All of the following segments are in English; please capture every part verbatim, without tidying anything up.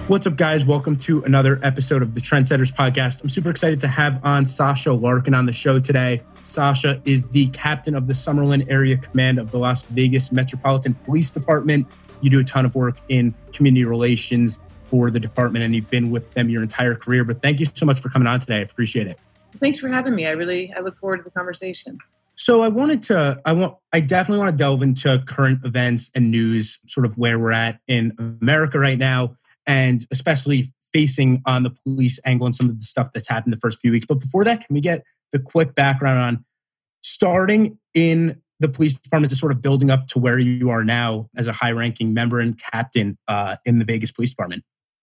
What's up, guys? Welcome to another episode of the Trendsetters Podcast. I'm super excited to have on Sasha Larkin on the show today. Sasha is the captain of the Summerlin Area Command of the Las Vegas Metropolitan Police Department. You do a ton of work in community relations for the department, and you've been with them your entire career. But thank you so much for coming on today. I appreciate it. Thanks for having me. I really, I look forward to the conversation. So I wanted to, I want, I definitely want to delve into current events and news, sort of where we're at in America right now, and especially facing on the police angle and some of the stuff that's happened the first few weeks. But before that, can we get the quick background on starting in the police department to sort of building up to where you are now as a high-ranking member and captain uh, in the Vegas Police Department?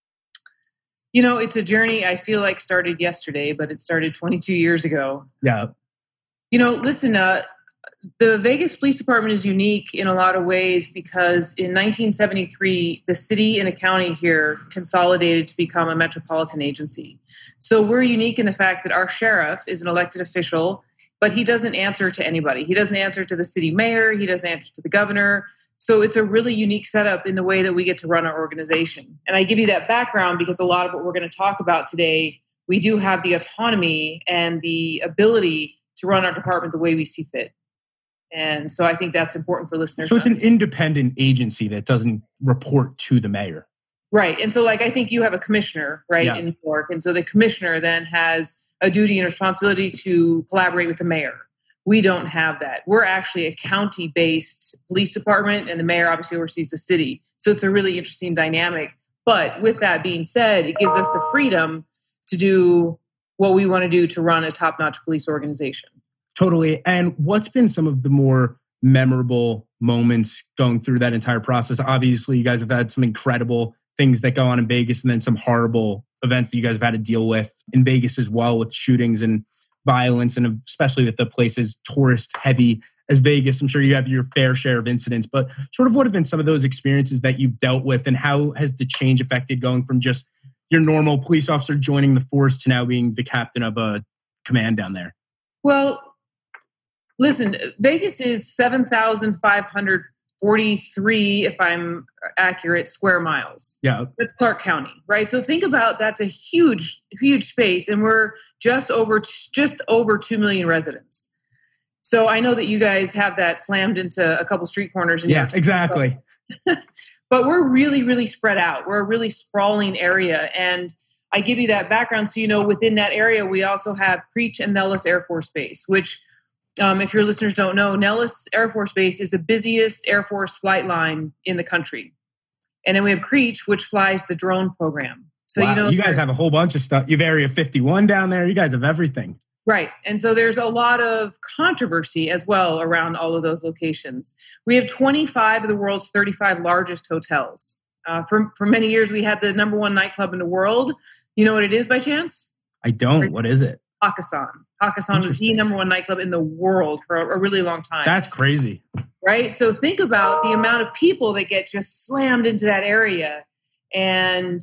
You know, it's a journey I feel like started yesterday, but it started twenty-two years ago. Yeah. You know, listen, uh, the Vegas Police Department is unique in a lot of ways because in nineteen seventy-three, the city and a county here consolidated to become a metropolitan agency. So we're unique in the fact that our sheriff is an elected official, but he doesn't answer to anybody. He doesn't answer to the city mayor. He doesn't answer to the governor. So it's a really unique setup in the way that we get to run our organization. And I give you that background because a lot of what we're going to talk about today, we do have the autonomy and the ability to run our department the way we see fit. And so I think that's important for listeners. So it's an independent agency that doesn't report to the mayor. Right. And so like, I think you have a commissioner, right, yeah. in New York. And so the commissioner then has a duty and responsibility to collaborate with the mayor. We don't have that. We're actually a county-based police department, and the mayor obviously oversees the city. So it's a really interesting dynamic. But with that being said, it gives us the freedom to do what we want to do to run a top-notch police organization. Totally. And what's been some of the more memorable moments going through that entire process? Obviously, you guys have had some incredible things that go on in Vegas and then some horrible events that you guys have had to deal with in Vegas as well, with shootings and violence, and especially with the places tourist heavy as Vegas. I'm sure you have your fair share of incidents, but sort of what have been some of those experiences that you've dealt with, and how has the change affected going from just your normal police officer joining the force to now being the captain of a command down there? Well, listen, Vegas is seven thousand five hundred forty-three, if I'm accurate, square miles. Yeah. That's Clark County, right? So think about, that's a huge, huge space, and we're just over, just over two million residents. So I know that you guys have that slammed into a couple street corners. In yeah, exactly. But we're really, really spread out. We're a really sprawling area. And I give you that background so you know within that area, we also have Creech and Nellis Air Force Base, which Um, if your listeners don't know, Nellis Air Force Base is the busiest Air Force flight line in the country. And then we have Creech, which flies the drone program. So wow, you know, you guys have a whole bunch of stuff. You have Area fifty-one down there. You guys have everything. Right. And so there's a lot of controversy as well around all of those locations. We have twenty-five of the world's thirty-five largest hotels. Uh, for, for many years, we had the number one nightclub in the world. You know what it is by chance? I don't. What is it? Hakkasan. Hakkasan was the number one nightclub in the world for a, a really long time. That's crazy. Right? So think about the amount of people that get just slammed into that area. And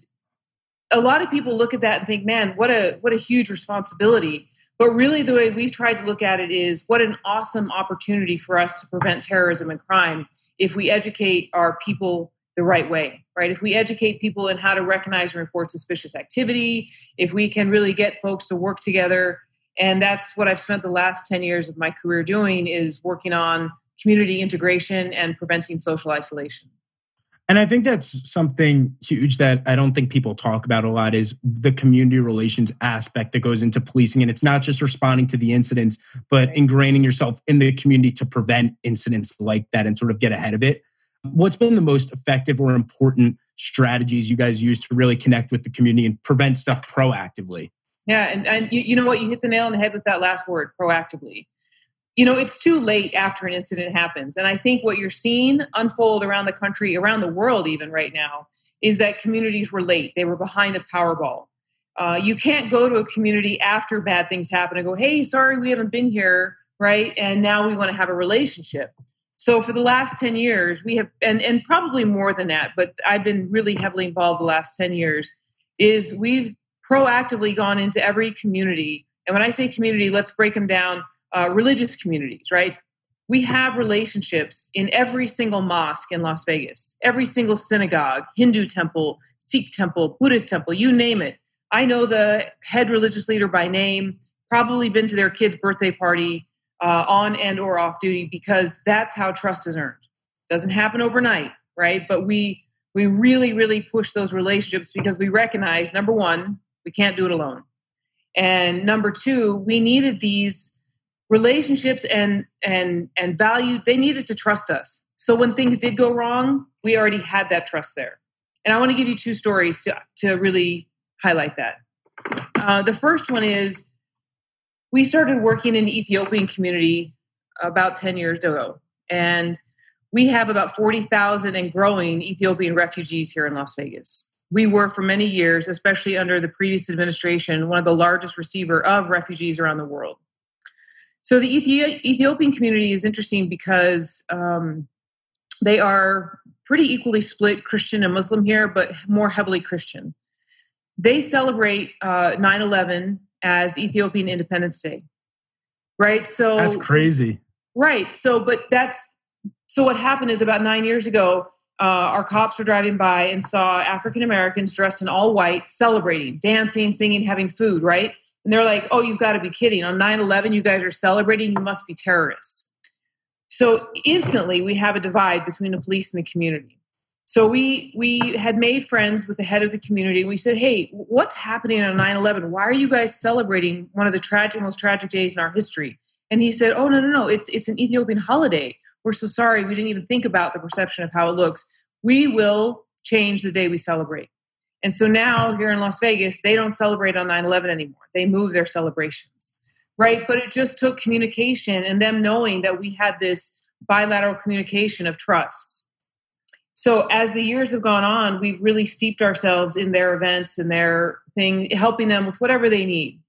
a lot of people look at that and think, man, what a what a huge responsibility. But really the way we've tried to look at it is what an awesome opportunity for us to prevent terrorism and crime if we educate our people the right way, right? If we educate people in how to recognize and report suspicious activity, if we can really get folks to work together. And that's what I've spent the last ten years of my career doing, is working on community integration and preventing social isolation. And I think that's something huge that I don't think people talk about a lot, is the community relations aspect that goes into policing. And it's not just responding to the incidents, but ingraining yourself in the community to prevent incidents like that and sort of get ahead of it. What's been the most effective or important strategies you guys use to really connect with the community and prevent stuff proactively? Yeah, and, and you, you know what? You hit the nail on the head with that last word, proactively. You know, it's too late after an incident happens. And I think what you're seeing unfold around the country, around the world even right now, is that communities were late. They were behind a Powerball. Uh, you can't go to a community after bad things happen and go, hey, sorry, we haven't been here, right? And now we want to have a relationship. So for the last ten years, we have, and, and probably more than that, but I've been really heavily involved the last ten years, is we've proactively gone into every community. And when I say community, let's break them down. Uh, religious communities, right? we have relationships in every single mosque in Las Vegas, every single synagogue, Hindu temple, Sikh temple, Buddhist temple, you name it. I know the head religious leader by name, probably been to their kid's birthday party uh, on and or off duty, because that's how trust is earned. Doesn't happen overnight, right? But we we really, really push those relationships because we recognize, number one, we can't do it alone. And number two, we needed these relationships and and and value. They needed to trust us. So when things did go wrong, we already had that trust there. And I want to give you two stories to, to really highlight that. Uh, the first one is we started working in the Ethiopian community about ten years ago. And we have about forty thousand and growing Ethiopian refugees here in Las Vegas. We were for many years, especially under the previous administration, one of the largest receiver of refugees around the world. So the Ethi- Ethiopian community is interesting because um, they are pretty equally split Christian and Muslim here, but more heavily Christian. They celebrate uh, nine eleven as Ethiopian Independence Day, right? So that's crazy. Right. So, but that's, so what happened is about nine years ago, uh, our cops were driving by and saw African Americans dressed in all white, celebrating, dancing, singing, having food, right? And they're like, oh, you've got to be kidding. On nine eleven, you guys are celebrating. You must be terrorists. So instantly we have a divide between the police and the community. So we we had made friends with the head of the community. We said, hey, what's happening on nine eleven? Why are you guys celebrating one of the tragic, most tragic days in our history? And he said, oh, no, no, no, it's it's an Ethiopian holiday. We're so sorry. We didn't even think about the perception of how it looks. We will change the day we celebrate. And so now here in Las Vegas, they don't celebrate on nine eleven anymore. They move their celebrations, right? But it just took communication and them knowing that we had this bilateral communication of trust. So as the years have gone on, we've really steeped ourselves in their events and their thing, helping them with whatever they need.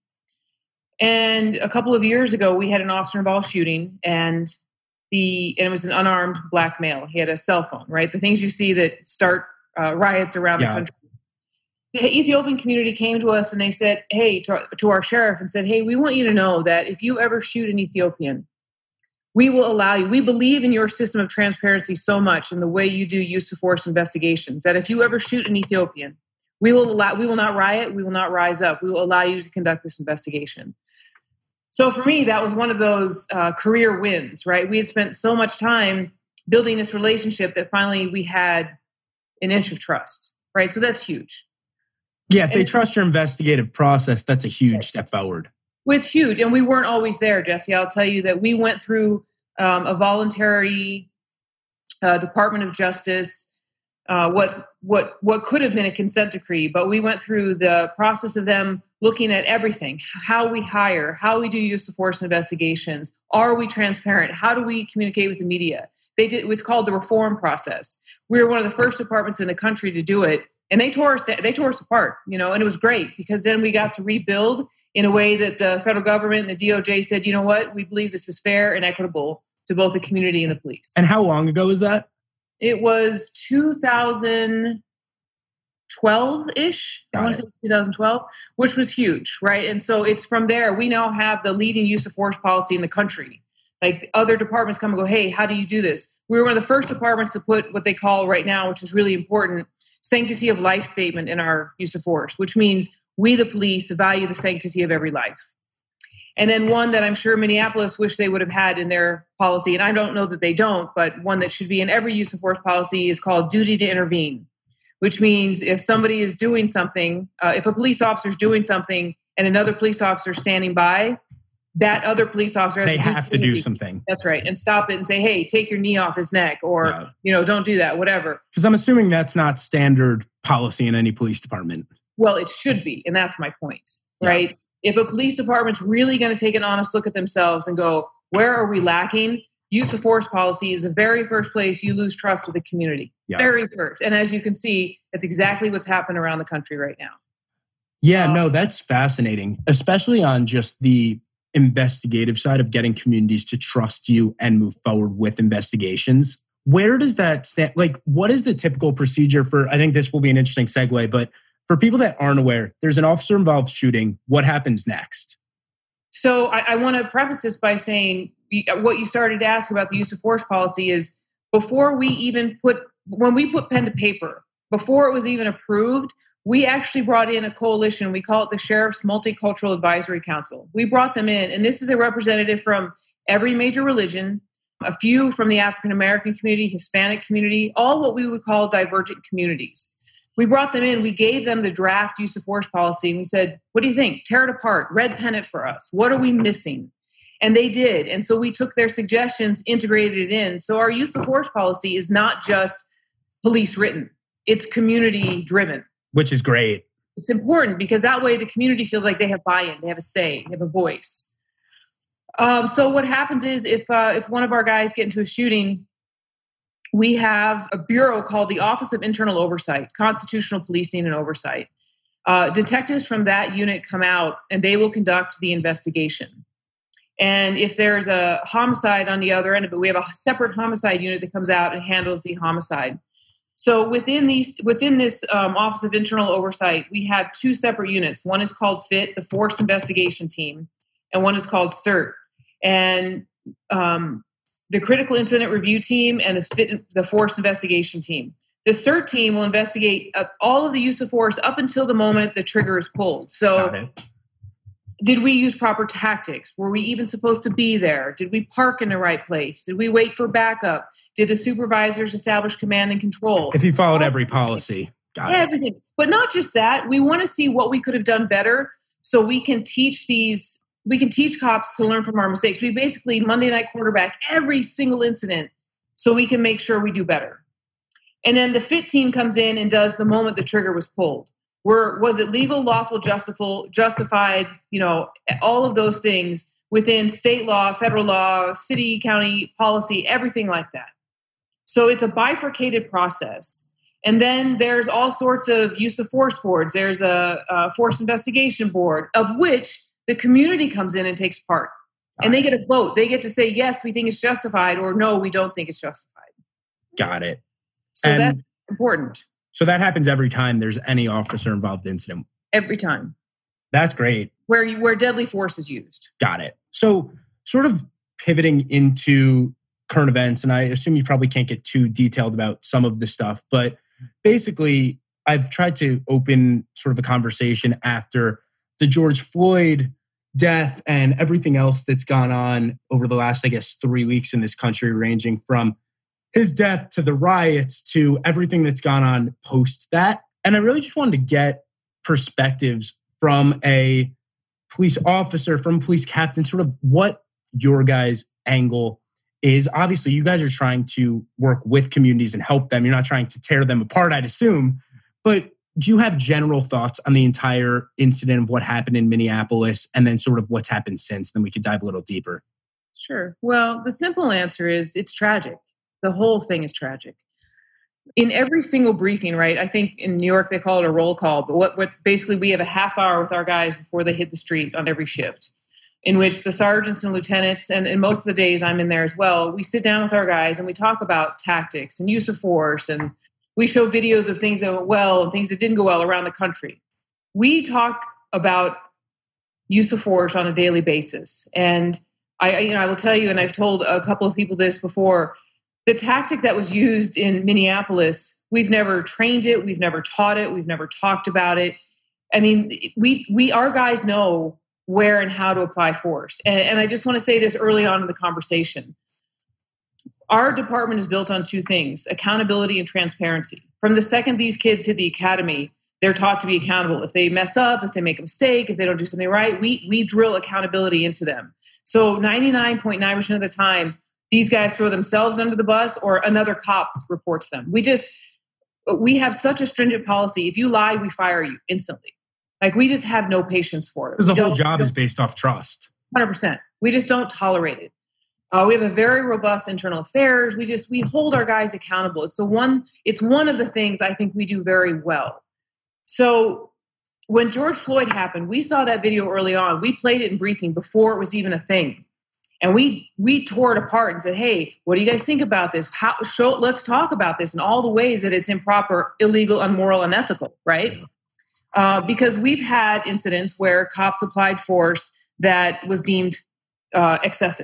And a couple of years ago, we had an officer-involved shooting, and the and it was an unarmed black male. He had a cell phone, right? The things you see that start uh, riots around yeah. the country. The Ethiopian community came to us and they said, hey, to our, to our sheriff and said, hey, we want you to know that if you ever shoot an Ethiopian, we will allow you. We believe in your system of transparency so much in the way you do use of force investigations that if you ever shoot an Ethiopian, we will allow, we will not riot. We will not rise up. We will allow you to conduct this investigation. So for me, that was one of those uh, career wins, right? We had spent so much time building this relationship that finally we had an inch of trust, right? So that's huge. Yeah, if they and, trust your investigative process, that's a huge right. step forward. Well, it's huge. And we weren't always there, Jesse. I'll tell you that we went through um, a voluntary uh, Department of Justice, uh, what what what could have been a consent decree, but we went through the process of them looking at everything, how we hire, how we do use of force investigations, are we transparent, how do we communicate with the media? They did. It was called the reform process. We were one of the first departments in the country to do it, and they tore us. They tore us apart, you know. And it was great because then we got to rebuild in a way that the federal government and the D O J said, you know what, we believe this is fair and equitable to both the community and the police. And how long ago was that? It was two thousand twelve-ish. I want to say twenty twelve, which was huge, right? And so it's from there. We now have the leading use of force policy in the country. Like other departments come and go, hey, how do you do this? We were one of the first departments to put what they call right now, which is really important, sanctity of life statement in our use of force, which means we, the police, value the sanctity of every life. And then one that I'm sure Minneapolis wish they would have had in their policy, and I don't know that they don't, but one that should be in every use of force policy is called duty to intervene, which means if somebody is doing something, uh, if a police officer is doing something and another police officer is standing by, that other police officer has they to have do to do something. That's right. And stop it and say, hey, take your knee off his neck or, yeah. you know, don't do that, whatever. Because I'm assuming that's not standard policy in any police department. Well, it should be. And that's my point, right? Yeah. If a police department's really going to take an honest look at themselves and go, where are we lacking? Use of force policy is the very first place you lose trust with the community. Yeah. Very first. And as you can see, that's exactly what's happened around the country right now. Yeah, um, no, that's fascinating, especially on just the investigative side of getting communities to trust you and move forward with investigations. Where does that stand? Like, what is the typical procedure for, I think this will be an interesting segue, but for people that aren't aware, there's an officer-involved shooting. What happens next? So I, I want to preface this by saying what you started to ask about the use of force policy is before we even put, when we put pen to paper, before it was even approved, we actually brought in a coalition. We call it the Sheriff's Multicultural Advisory Council. We brought them in, and this is a representative from every major religion, a few from the African American community, Hispanic community, all what we would call divergent communities. We brought them in, we gave them the draft use of force policy, and we said, what do you think? Tear it apart, red pen it for us. What are we missing? And they did. And so we took their suggestions, integrated it in. So our use of force policy is not just police written, it's community driven. Which is great. It's important because that way the community feels like they have buy-in, they have a say, they have a voice. Um, so what happens is if uh, if one of our guys get into a shooting, we have a bureau called the Office of Internal Oversight, Constitutional Policing and Oversight. Uh, detectives from that unit come out and they will conduct the investigation. And if there's a homicide on the other end of it, we have a separate homicide unit that comes out and handles the homicide. So within these, within this um, Office of Internal Oversight, we have two separate units. One is called FIT, the Force Investigation Team, and one is called CERT. And um, the Critical Incident Review Team and the FIT, the Force Investigation Team. The CERT team will investigate uh, all of the use of force up until the moment the trigger is pulled. So did we use proper tactics? Were we even supposed to be there? Did we park in the right place? Did we wait for backup? Did the supervisors establish command and control? If you followed every policy. Got Everything. It. But not just that. We want to see what we could have done better so we can teach these, we can teach cops to learn from our mistakes. We basically Monday night quarterback every single incident so we can make sure we do better. And then the FIT team comes in and does the moment the trigger was pulled. Were, was it legal, lawful, justifiable, justified, you know, all of those things within state law, federal law, city, county policy, everything like that. So it's a bifurcated process. And then there's all sorts of use of force boards. There's a, a force investigation board of which the community comes in and takes part. And they get a vote. They get to say, yes, we think it's justified, or no, we don't think it's justified. Got it. So and that's important. So that happens every time there's any officer involved incident. Every time. That's great. Where you, where deadly force is used. Got it. So sort of pivoting into current events, and I assume you probably can't get too detailed about some of the stuff, but basically I've tried to open sort of a conversation after the George Floyd death and everything else that's gone on over the last, I guess, three weeks in this country, ranging from his death to the riots to everything that's gone on post that. And I really just wanted to get perspectives from a police officer, from a police captain, sort of what your guys' angle is. Obviously, you guys are trying to work with communities and help them. You're not trying to tear them apart, I'd assume. But do you have general thoughts on the entire incident of what happened in Minneapolis and then sort of what's happened since? Then we could dive a little deeper. Sure. Well, the simple answer is it's tragic. The whole thing is tragic. In every single briefing, right? I think in New York, they call it a roll call, but what, what basically we have a half hour with our guys before they hit the street on every shift, in which the sergeants and lieutenants, and, and most of the days I'm in there as well, we sit down with our guys and we talk about tactics and use of force, and we show videos of things that went well and things that didn't go well around the country. We talk about use of force on a daily basis. And I, you know, I will tell you, and I've told a couple of people this before, the tactic that was used in Minneapolis, we've never trained it, we've never taught it, we've never talked about it. I mean, we we our guys know where and how to apply force. And, and I just want to say this early on in the conversation. Our department is built on two things: accountability and transparency. From the second these kids hit the academy, they're taught to be accountable. If they mess up, if they make a mistake, if they don't do something right, we we drill accountability into them. So ninety-nine point nine percent of the time, these guys throw themselves under the bus or another cop reports them. We just, we have such a stringent policy. If you lie, we fire you instantly. Like, we just have no patience for it. Because the whole job is based off trust. one hundred percent. We just don't tolerate it. Uh, we have a very robust internal affairs. We just, we hold our guys accountable. It's the one, it's one of the things I think we do very well. So when George Floyd happened, we saw that video early on. We played it in briefing before it was even a thing. And we we tore it apart and said, hey, what do you guys think about this? How, show, let's talk about this in all the ways that it's improper, illegal, unmoral, unethical, right? Uh, because we've had incidents where cops applied force that was deemed uh, excessive.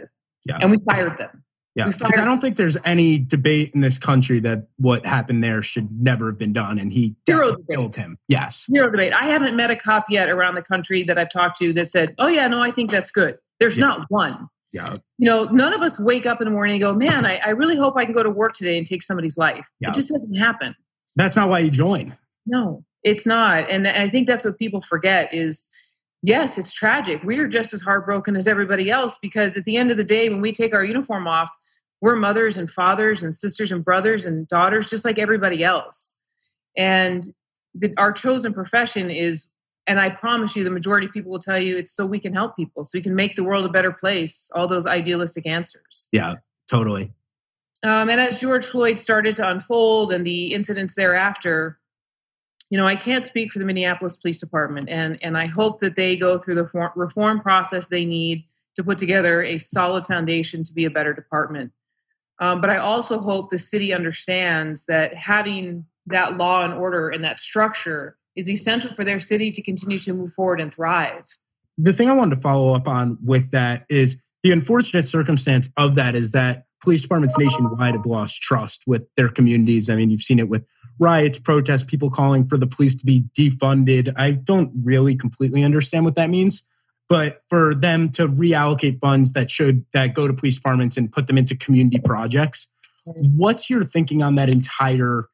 Yeah. And we fired them. Yeah, because I don't think there's any debate in this country that what happened there should never have been done, and he Zero killed him. Yes. Zero debate. I haven't met a cop yet around the country that I've talked to that said, oh, yeah, no, I think that's good. There's Yeah. not one. Yeah. You know, none of us wake up in the morning and go, man, I, I really hope I can go to work today and take somebody's life. Yeah. It just doesn't happen. That's not why you join. No, it's not. And I think that's what people forget is, yes, it's tragic. We are just as heartbroken as everybody else because at the end of the day, when we take our uniform off, we're mothers and fathers and sisters and brothers and daughters, just like everybody else. And the, our chosen profession is, and I promise you, the majority of people will tell you it's so we can help people, so we can make the world a better place, all those idealistic answers. Yeah, totally. Um, and as George Floyd started to unfold and the incidents thereafter, you know, I can't speak for the Minneapolis Police Department, and, and I hope that they go through the for, reform process they need to put together a solid foundation to be a better department. Um, but I also hope the city understands that having that law and order and that structure is essential for their city to continue to move forward and thrive. The thing I wanted to follow up on with that is the unfortunate circumstance of that is that police departments nationwide have lost trust with their communities. I mean, you've seen it with riots, protests, people calling for the police to be defunded. I don't really completely understand what that means. But for them to reallocate funds that should that go to police departments and put them into community projects, what's your thinking on that entire,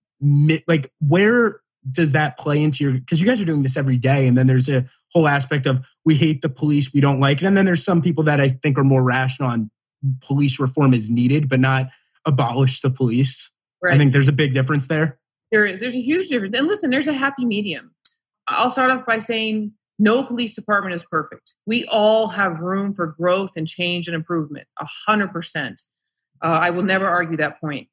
like, where does that play into your, because you guys are doing this every day, and then there's a whole aspect of we hate the police, we don't like it. And then there's some people that I think are more rational on police reform is needed, but not abolish the police. Right. I think there's a big difference there. There is. There's a huge difference. And listen, there's a happy medium. I'll start off by saying, no police department is perfect. We all have room for growth and change and improvement, a hundred percent. Uh, I will never argue that point.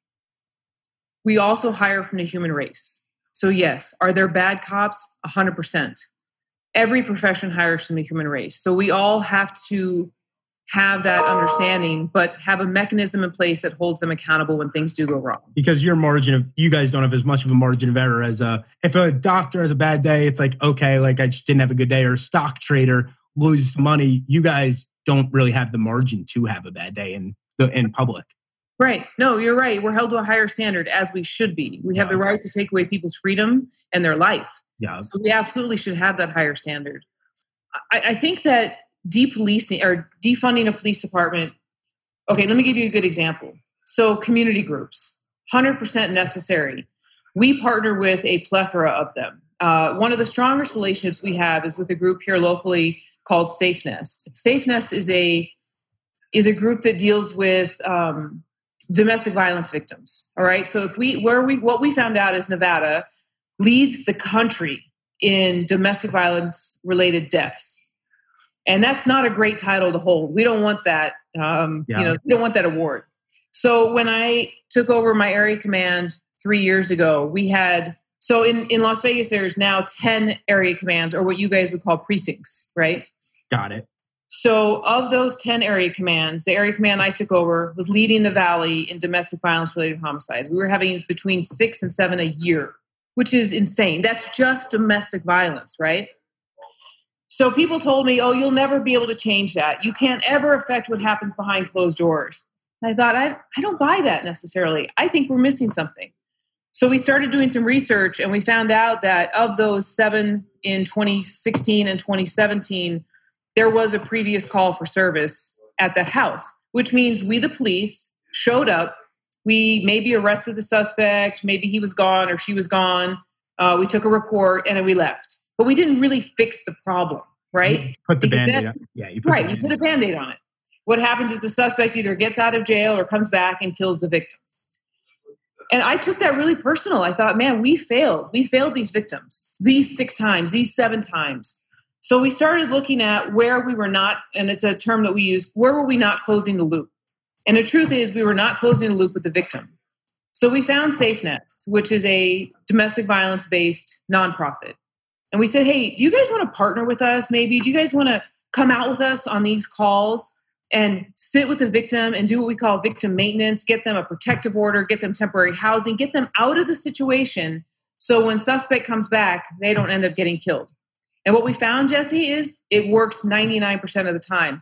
We also hire from the human race. So yes, are there bad cops? A hundred percent. Every profession hires from the human race. So we all have to have that understanding, but have a mechanism in place that holds them accountable when things do go wrong. Because your margin of, you guys don't have as much of a margin of error as a, if a doctor has a bad day, it's like, okay, like I just didn't have a good day, or a stock trader loses money. You guys don't really have the margin to have a bad day in the, in public. Right. No, you're right. We're held to a higher standard, as we should be. We have yeah. the right to take away people's freedom and their life. Yeah. So we absolutely should have that higher standard. I, I think that depolicing or defunding a police department. Okay, let me give you a good example. So community groups, one hundred percent necessary. We partner with a plethora of them. Uh, one of the strongest relationships we have is with a group here locally called Safe Nest. Safe Nest is a is a group that deals with um, domestic violence victims. All right. So if we where we what we found out is Nevada leads the country in domestic violence related deaths. And that's not a great title to hold. We don't want that. Um, yeah. You know, we don't want that award. So when I took over my area command three years ago, we had, so in, in Las Vegas, there's now ten area commands, or what you guys would call precincts, right? Got it. So of those ten area commands, the area command I took over was leading the valley in domestic violence related homicides. We were having between six and seven a year, which is insane. That's just domestic violence, right? So people told me, oh, you'll never be able to change that. You can't ever affect what happens behind closed doors. And I thought, I, I don't buy that necessarily. I think we're missing something. So we started doing some research, and we found out that of those seven in twenty sixteen and twenty seventeen, there was a previous call for service at that house, which means we, the police, showed up. We maybe arrested the suspect. Maybe he was gone or she was gone. Uh, we took a report and then we left. But we didn't really fix the problem, right? You put the Band-Aid on. Yeah, you put right, you put a Band-Aid on it. What happens is the suspect either gets out of jail or comes back and kills the victim. And I took that really personal. I thought, man, we failed. We failed these victims these six times, these seven times. So we started looking at where we were not, and it's a term that we use, where were we not closing the loop? And the truth is we were not closing the loop with the victim. So we found Safe Nest, which is a domestic violence-based nonprofit. And we said, hey, do you guys want to partner with us maybe? Do you guys want to come out with us on these calls and sit with the victim and do what we call victim maintenance, get them a protective order, get them temporary housing, get them out of the situation so when suspect comes back, they don't end up getting killed. And what we found, Jesse, is it works ninety-nine percent of the time.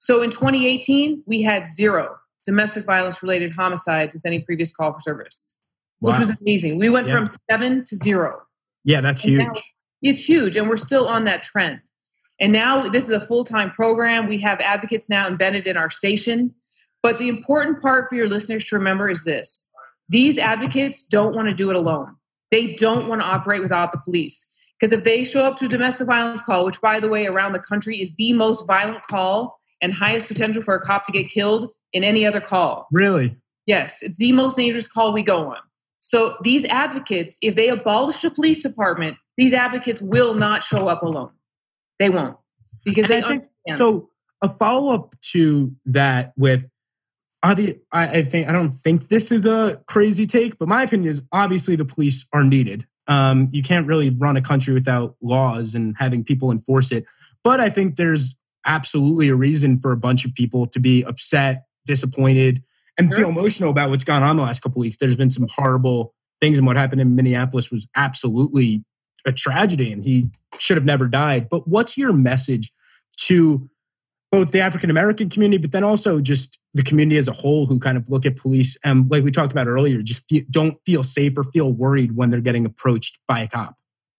So in twenty eighteen, we had zero domestic violence related homicides with any previous call for service, Wow. which was amazing. We went Yeah. from seven to zero. Yeah, that's And huge. now it's huge, and we're still on that trend. And now this is a full-time program. We have advocates now embedded in our station. But the important part for your listeners to remember is this. These advocates don't want to do it alone. They don't want to operate without the police. Because if they show up to a domestic violence call, which, by the way, around the country is the most violent call and highest potential for a cop to get killed in any other call. Really? Yes, it's the most dangerous call we go on. So these advocates, if they abolish the police department, these advocates will not show up alone. They won't. Because And they I think, understand. so a follow-up to that with, obvi- I, I think, I don't think this is a crazy take, but my opinion is obviously the police are needed. Um, you can't really run a country without laws and having people enforce it. But I think there's absolutely a reason for a bunch of people to be upset, disappointed, and Sure. feel emotional about what's gone on the last couple of weeks. There's been some horrible things, and what happened in Minneapolis was absolutely a tragedy, and he should have never died. But what's your message to both the African-American community, but then also just the community as a whole who kind of look at police and, like we talked about earlier, just feel, don't feel safe or feel worried when they're getting approached by a cop?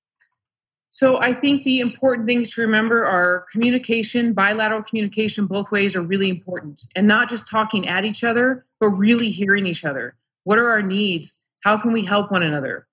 So I think the important things to remember are communication, bilateral communication both ways are really important. And not just talking at each other, but really hearing each other. What are our needs? How can we help one another?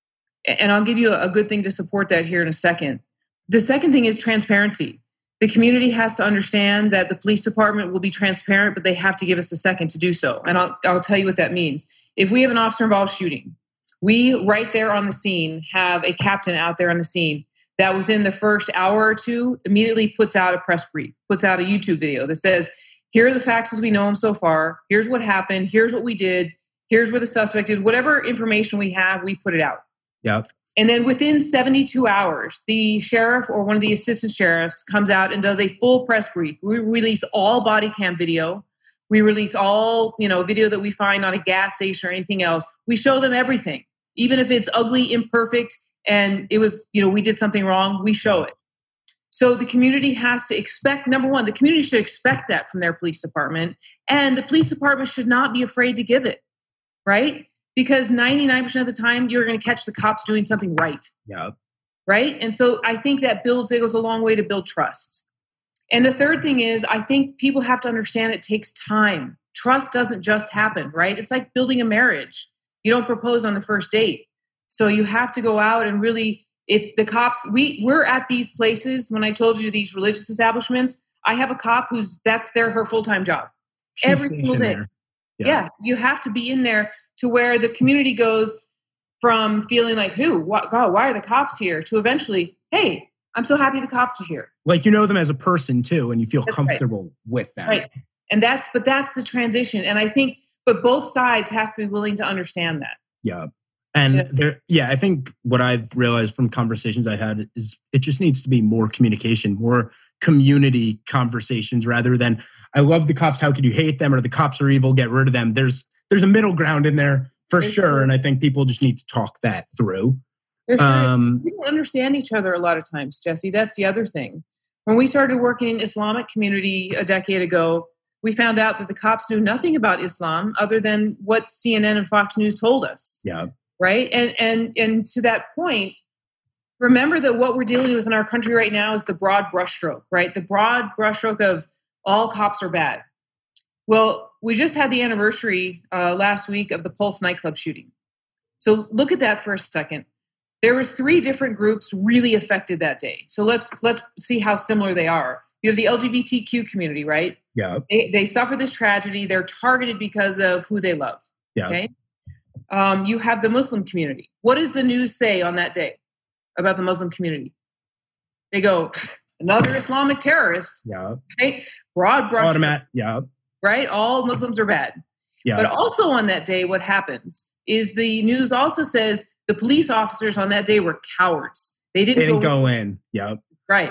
And I'll give you a good thing to support that here in a second. The second thing is transparency. The community has to understand that the police department will be transparent, but they have to give us a second to do so. And I'll, I'll tell you what that means. If we have an officer-involved shooting, we right there on the scene have a captain out there on the scene that within the first hour or two immediately puts out a press brief, puts out a YouTube video that says, here are the facts as we know them so far. Here's what happened. Here's what we did. Here's where the suspect is. Whatever information we have, we put it out. Yeah. And then within seventy-two hours, the sheriff or one of the assistant sheriffs comes out and does a full press brief. We release all body cam video. We release all, you know, video that we find on a gas station or anything else. We show them everything, even if it's ugly, imperfect, and it was, you know, we did something wrong, we show it. So the community has to expect, number one, the community should expect that from their police department, and the police department should not be afraid to give it, right? Because ninety-nine percent of the time, you're going to catch the cops doing something right. Yeah. Right? And so I think that builds, it goes a long way to build trust. And the third thing is, I think people have to understand it takes time. Trust doesn't just happen, right? It's like building a marriage. You don't propose on the first date. So you have to go out and really, it's the cops. We, we're at these places. When I told you these religious establishments, I have a cop who's, that's their, her full-time job. She's Every single day. there. Yeah. Yeah. yeah. You have to be in there to where the community goes from feeling like, who, what, God, why are the cops here? To eventually, hey, I'm so happy the cops are here. Like, you know them as a person too, and you feel That's comfortable with them. Right. And that's, but that's the transition. And I think, but both sides have to be willing to understand that. Yeah. And Yeah. there, yeah, I think what I've realized from conversations I had is it just needs to be more communication, more community conversations rather than, I love the cops, how could you hate them? Or the cops are evil, get rid of them. There's, there's a middle ground in there for There's sure. true. And I think people just need to talk that through. There's Um, we don't understand each other a lot of times, Jesse. That's the other thing. When we started working in Islamic community a decade ago, we found out that the cops knew nothing about Islam other than what C N N and Fox News told us. Yeah. Right. And and and to that point, remember that what we're dealing with in our country right now is the broad brushstroke, right? The broad brushstroke of all cops are bad. Well, we just had the anniversary uh, last week of the Pulse nightclub shooting. So look at that for a second. There was three different groups really affected that day. So let's let's see how similar they are. You have the L G B T Q community, right? Yeah. They, they suffer this tragedy. They're targeted because of who they love. Yeah. Okay. Um, you have the Muslim community. What does the news say on that day about the Muslim community? They go, another Islamic terrorist. Yeah. Right? Broad brush. Automatic. Yeah. Right? All Muslims are bad. Yeah. But also on that day, what happens is the news also says the police officers on that day were cowards. They didn't, They didn't go, go in. Yeah. Right.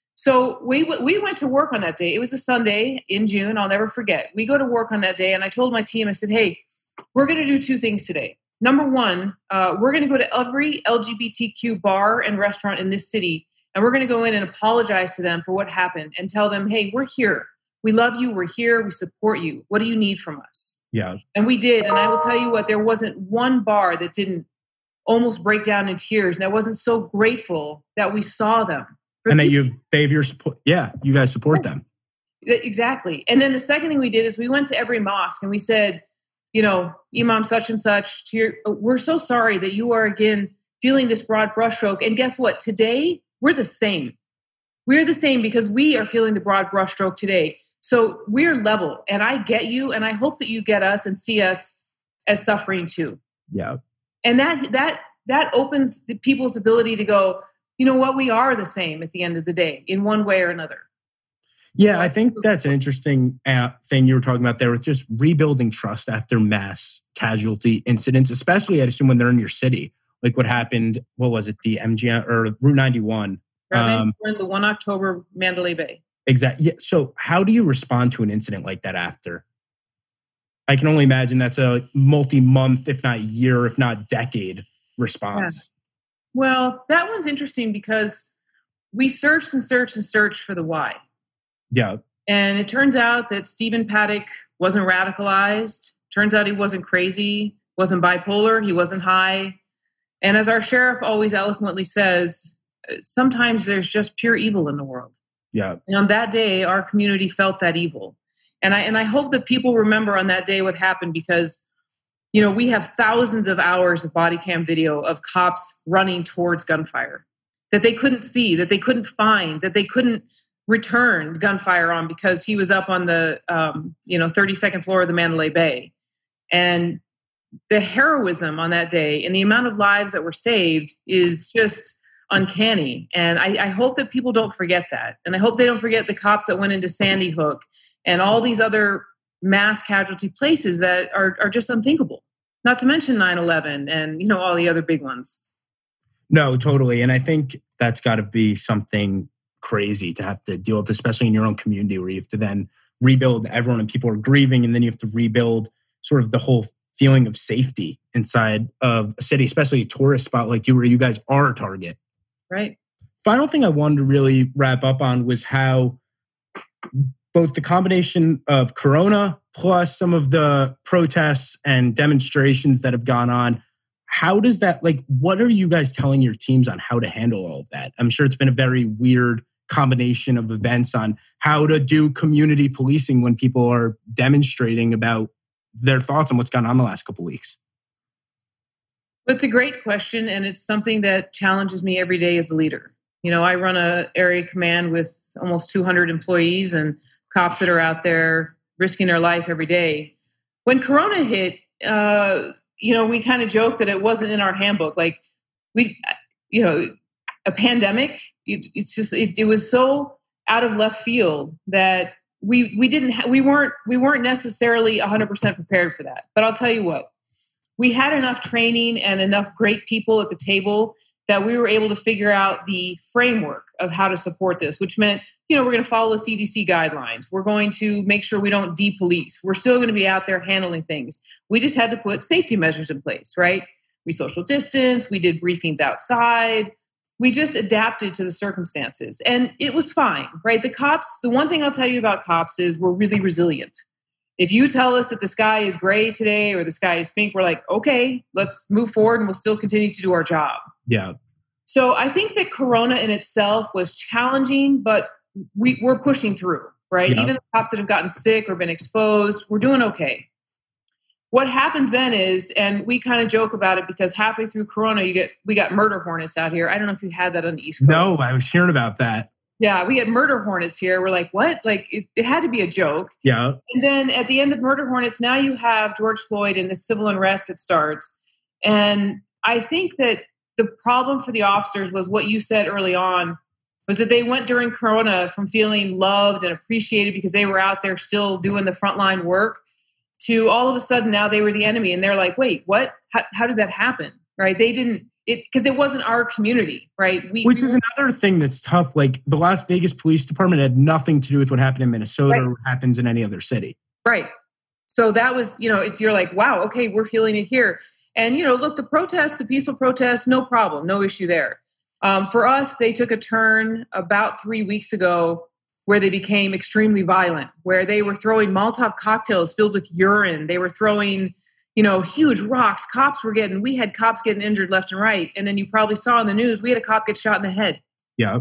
So we we went to work on that day. It was a Sunday in June. I'll never forget. We go to work on that day, and I told my team, I said, hey, we're going to do two things today. Number one, uh, we're going to go to every L G B T Q bar and restaurant in this city, and we're going to go in and apologize to them for what happened and tell them, hey, we're here. we love you. We're here. We support you. What do you need from us? Yeah. And we did. And I will tell you what, there wasn't one bar that didn't almost break down in tears. And I wasn't so grateful that we saw them. And that you, they have your support. Yeah. You guys support them. Exactly. And then the second thing we did is we went to every mosque and we said, you know, Imam such and such, to your, we're so sorry that you are again feeling this broad brushstroke. And guess what? Today, we're the same. We're the same because we are feeling the broad brushstroke today. So we're level, and I get you, and I hope that you get us and see us as suffering too. Yeah. And that that that opens the people's ability to go, you know what, we are the same at the end of the day in one way or another. Yeah, I think that's an interesting uh, thing you were talking about there with just rebuilding trust after mass casualty incidents, especially I assume when they're in your city, like what happened, what was it, the M G M or Route ninety-one? Um, the first of October, Mandalay Bay. Exactly. Yeah. So how do you respond to an incident like that after? I can only imagine that's a multi-month, if not year, if not decade response. Yeah. Well, that one's interesting because we searched and searched and searched for the why. Yeah. And it turns out that Stephen Paddock wasn't radicalized. Turns out he wasn't crazy, wasn't bipolar, he wasn't high. And as our sheriff always eloquently says, sometimes there's just pure evil in the world. Yeah. And on that day, our community felt that evil. And I and I hope that people remember on that day what happened because, you know, we have thousands of hours of body cam video of cops running towards gunfire that they couldn't see, that they couldn't find, that they couldn't return gunfire on because he was up on the, um, you know, thirty-second floor of the Mandalay Bay. And the heroism on that day and the amount of lives that were saved is just uncanny. And I, I hope that people don't forget that. And I hope they don't forget the cops that went into Sandy Hook and all these other mass casualty places that are, are just unthinkable. Not to mention nine eleven and, you know, all the other big ones. No, totally. And I think that's got to be something crazy to have to deal with, especially in your own community where you have to then rebuild everyone and people are grieving. And then you have to rebuild sort of the whole feeling of safety inside of a city, especially a tourist spot like you where you guys are a target. Right. Final thing I wanted to really wrap up on was how both the combination of Corona plus some of the protests and demonstrations that have gone on, how does that, like, what are you guys telling your teams on how to handle all of that? I'm sure it's been a very weird combination of events on how to do community policing when people are demonstrating about their thoughts on what's gone on the last couple of weeks. It's a great question, and it's something that challenges me every day as a leader. You know, I run a area command with almost two hundred employees and cops that are out there risking their life every day. When Corona hit, uh, you know, we kind of joked that it wasn't in our handbook. Like, we, you know, a pandemic, it, it's just, it, it was so out of left field that we we didn't, ha- we weren't, we weren't necessarily one hundred percent prepared for that. But I'll tell you what. We had enough training and enough great people at the table that we were able to figure out the framework of how to support this, which meant, you know, we're going to follow the C D C guidelines. We're going to make sure we don't de-police. We're still going to be out there handling things. We just had to put safety measures in place, right? We social distance. We did briefings outside. We just adapted to the circumstances. And it was fine, right? The cops, the one thing I'll tell you about cops is we're really resilient. If you tell us that the sky is gray today or the sky is pink, we're like, okay, let's move forward and we'll still continue to do our job. Yeah. So I think that Corona in itself was challenging, but we, we're pushing through, right? Yeah. Even the cops that have gotten sick or been exposed, we're doing okay. What happens then is, and we kind of joke about it because halfway through Corona, you get we got murder hornets out here. I don't know if you had that on the East Coast. No, I was hearing about that. Yeah, we had murder hornets here. We're like, what? Like, it, it had to be a joke. Yeah. And then at the end of murder hornets, now you have George Floyd and the civil unrest that starts. And I think that the problem for the officers was what you said early on, was that they went during Corona from feeling loved and appreciated because they were out there still doing the frontline work to all of a sudden now they were the enemy. And they're like, wait, what? How, how did that happen? Right? They didn't. It because it wasn't our community, right? We, Which is another thing that's tough. Like the Las Vegas Police Department had nothing to do with what happened in Minnesota right. or what happens in any other city. Right. So that was, you know, it's you're like, wow, okay, we're feeling it here. And, you know, look, the protests, the peaceful protests, no problem, no issue there. Um, for us, they took a turn about three weeks ago where they became extremely violent, where they were throwing Molotov cocktails filled with urine. They were throwing, you know, huge rocks. Cops were getting, we had cops getting injured left and right. And then you probably saw in the news, we had a cop get shot in the head. Yeah.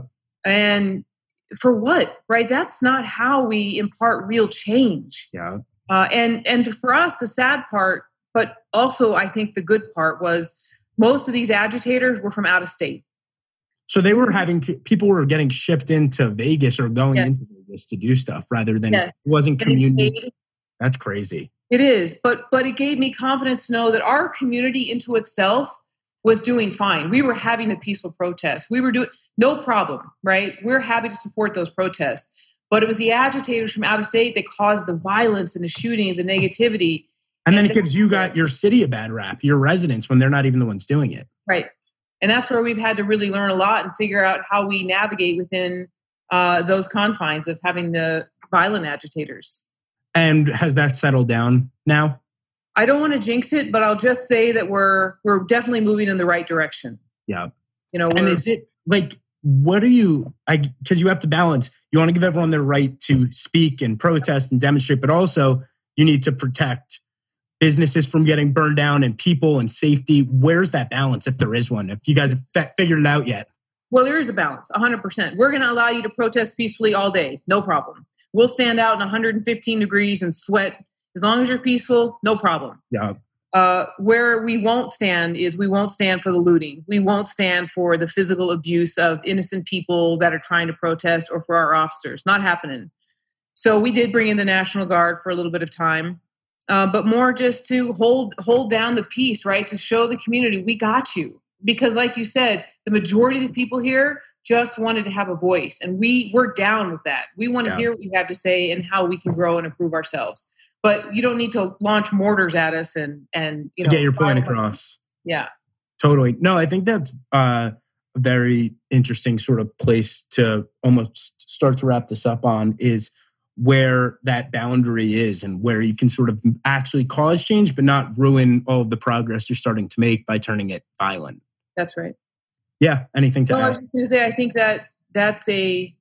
And for what, right? That's not how we impart real change. Yeah. Uh, and, and for us, the sad part, but also I think the good part was most of these agitators were from out of state. So they were having, people were getting shipped into Vegas or going yes. into Vegas to do stuff rather than yes. it wasn't community. It That's crazy. It is, but but it gave me confidence to know that our community into itself was doing fine. We were having the peaceful protests. We were doing no problem, right? We're happy to support those protests. But it was the agitators from out of state that caused the violence and the shooting and the negativity. And, and then it the, gives you got your city a bad rap, your residents, when they're not even the ones doing it. Right. And that's where we've had to really learn a lot and figure out how we navigate within uh, those confines of having the violent agitators. And has that settled down now? I don't want to jinx it, but I'll just say that we're we're definitely moving in the right direction. Yeah. You know, and is it like, what do you, I because you have to balance, you want to give everyone their right to speak and protest and demonstrate, but also you need to protect businesses from getting burned down and people and safety. Where's that balance, if there is one? If you guys have f- figured it out yet? Well, there is a balance, one hundred percent. We're going to allow you to protest peacefully all day. No problem. We'll stand out in one hundred fifteen degrees and sweat. As long as you're peaceful, no problem. Yeah. Uh, where we won't stand is we won't stand for the looting. We won't stand for the physical abuse of innocent people that are trying to protest or for our officers. Not happening. So we did bring in the National Guard for a little bit of time, uh, but more just to hold hold down the peace, right? To show the community we got you. Because like you said, the majority of the people here just wanted to have a voice, and we we're down with that. We want to yeah. hear what you have to say and how we can grow and improve ourselves. But you don't need to launch mortars at us and and you to know, get your point across. Yeah, totally. No, I think that's uh, a very interesting sort of place to almost start to wrap this up on, is where that boundary is and where you can sort of actually cause change, but not ruin all of the progress you're starting to make by turning it violent. That's right. Yeah. Anything to well, add? I was going to say, I think that that's a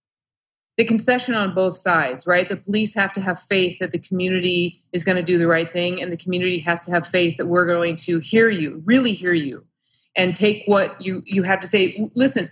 the concession on both sides, right? The police have to have faith that the community is going to do the right thing, and the community has to have faith that we're going to hear you, really hear you, and take what you, you have to say. Listen,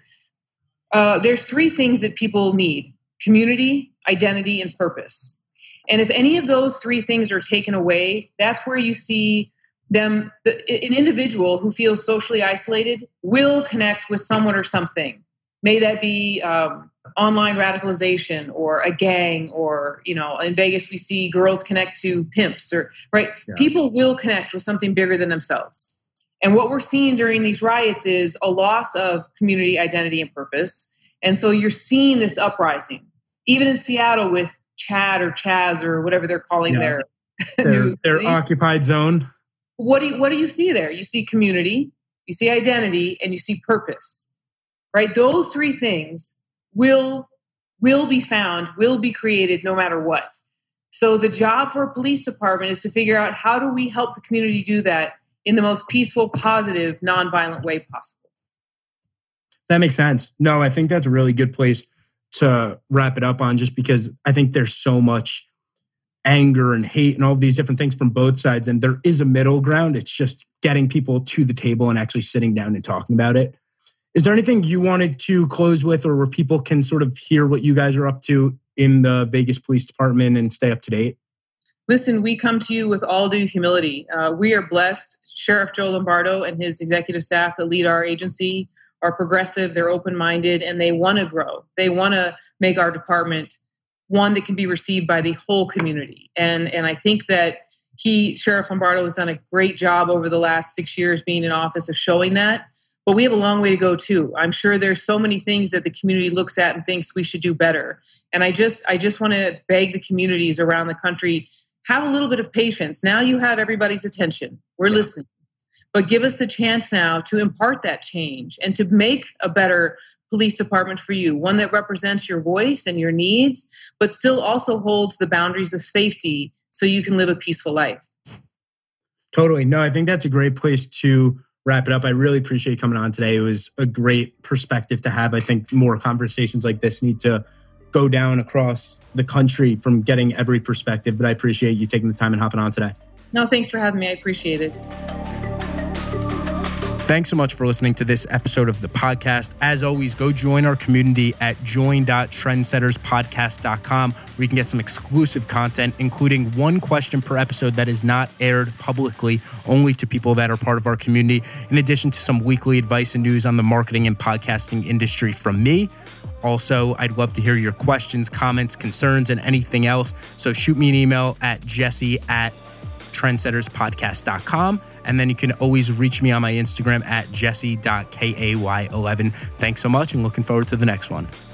uh, there's three things that people need: community, identity, and purpose. And if any of those three things are taken away, that's where you see them, the, an individual who feels socially isolated will connect with someone or something. May that be um, online radicalization or a gang, or, you know, in Vegas, we see girls connect to pimps, or, right? Yeah. People will connect with something bigger than themselves. And what we're seeing during these riots is a loss of community identity and purpose. And so you're seeing this uprising, even in Seattle with Chad or Chaz or whatever they're calling yeah. their, their, their occupied zone. What do you, what do you see there? You see community, you see identity, and you see purpose, right? Those three things will, will be found, will be created no matter what. So the job for a police department is to figure out, how do we help the community do that in the most peaceful, positive, nonviolent way possible? That makes sense. No, I think that's a really good place to wrap it up on, just because I think there's so much anger and hate and all of these different things from both sides, and there is a middle ground. It's just getting people to the table and actually sitting down and talking about it. Is there anything you wanted to close with, or where people can sort of hear what you guys are up to in the Vegas Police Department and stay up to date? Listen, we come to you with all due humility. Uh, we are blessed. Sheriff Joe Lombardo and his executive staff that lead our agency are progressive, they're open-minded, and they want to grow. They want to make our department one that can be received by the whole community. And, and I think that he, Sheriff Lombardo, has done a great job over the last six years being in office of showing that. But we have a long way to go too. I'm sure there's so many things that the community looks at and thinks we should do better. And I just, I just want to beg the communities around the country, have a little bit of patience. Now you have everybody's attention. We're yeah. listening. But give us the chance now to impart that change and to make a better police department for you, one that represents your voice and your needs, but still also holds the boundaries of safety so you can live a peaceful life. Totally. No, I think that's a great place to wrap it up. I really appreciate you coming on today. It was a great perspective to have. I think more conversations like this need to go down across the country from getting every perspective. But I appreciate you taking the time and hopping on today. No, thanks for having me. I appreciate it. Thanks so much for listening to this episode of the podcast. As always, go join our community at join dot trendsetters podcast dot com, where you can get some exclusive content, including one question per episode that is not aired publicly, only to people that are part of our community, in addition to some weekly advice and news on the marketing and podcasting industry from me. Also, I'd love to hear your questions, comments, concerns, and anything else. So shoot me an email at jesse at trendsetters podcast dot com. And then you can always reach me on my Instagram at jesse dot kay eleven. Thanks so much and looking forward to the next one.